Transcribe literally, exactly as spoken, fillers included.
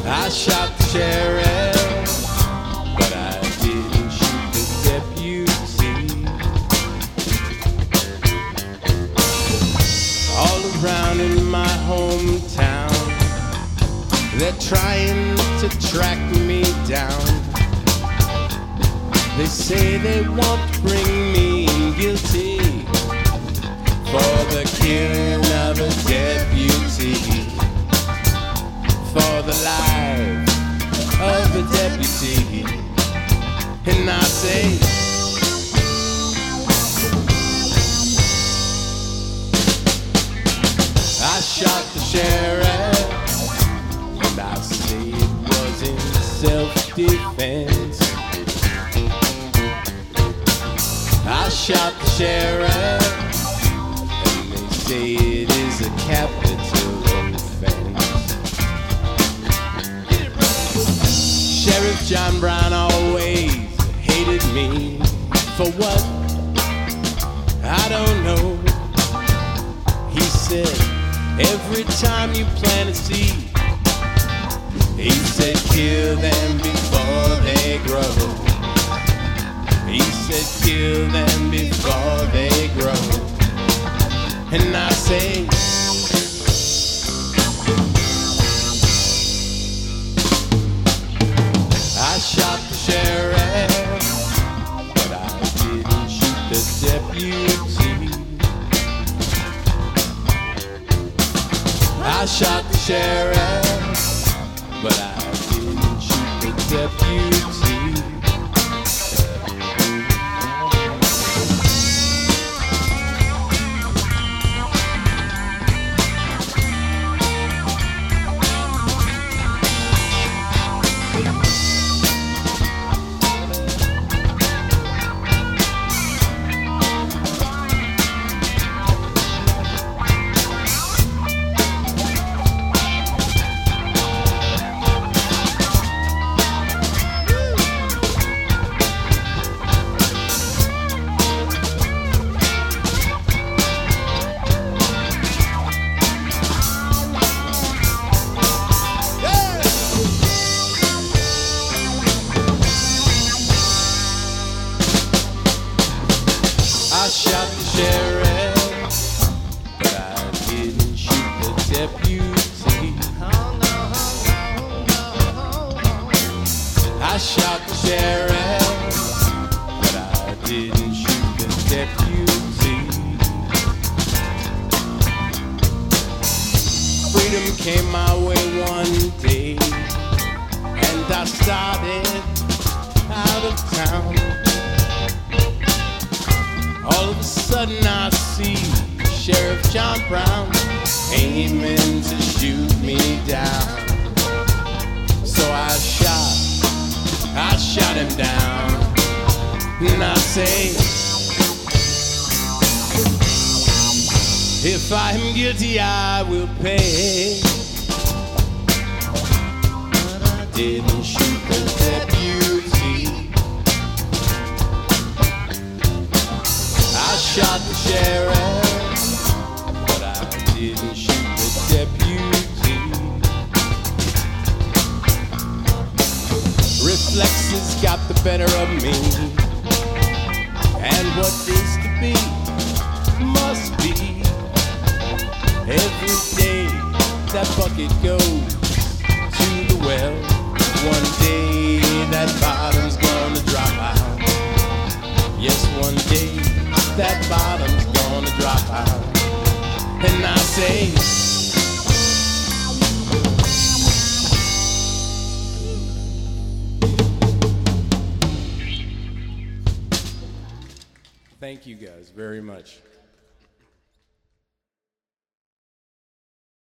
I shot the sheriff, but I didn't shoot the deputy. All around in my hometown, they're trying to track me down. They say they want to bring me in guilty for the killing of a deputy, for the life of a deputy. And I say, I shot the sheriff, and I say it was in self-defense. I shot the sheriff, and they say it is a capital offense. Sheriff John Brown always hated me. For what? I don't know. He said, every time you plant a seed, he said, kill them before they grow. He said, kill them before they grow. And I say, I shot the sheriff, but I didn't shoot the deputy. I shot the sheriff, but I didn't shoot the deputy. I shot the sheriff, but I didn't shoot the deputy. I shot the sheriff, but I didn't shoot the deputy. Freedom came my way one day, and I started out of town. All of a sudden I see Sheriff John Brown aiming to shoot me down. So I shot, I shot him down. And I say, if I am guilty I will pay. But I didn't shoot the deputy. I shot the sheriff, but I didn't shoot the deputy. Reflexes got the better of me, and what is to be must be. Every day that bucket goes to the well, one day that bottom's gonna drop out. Yes, one day that bottom's gonna drop out. And I say, thank you guys very much.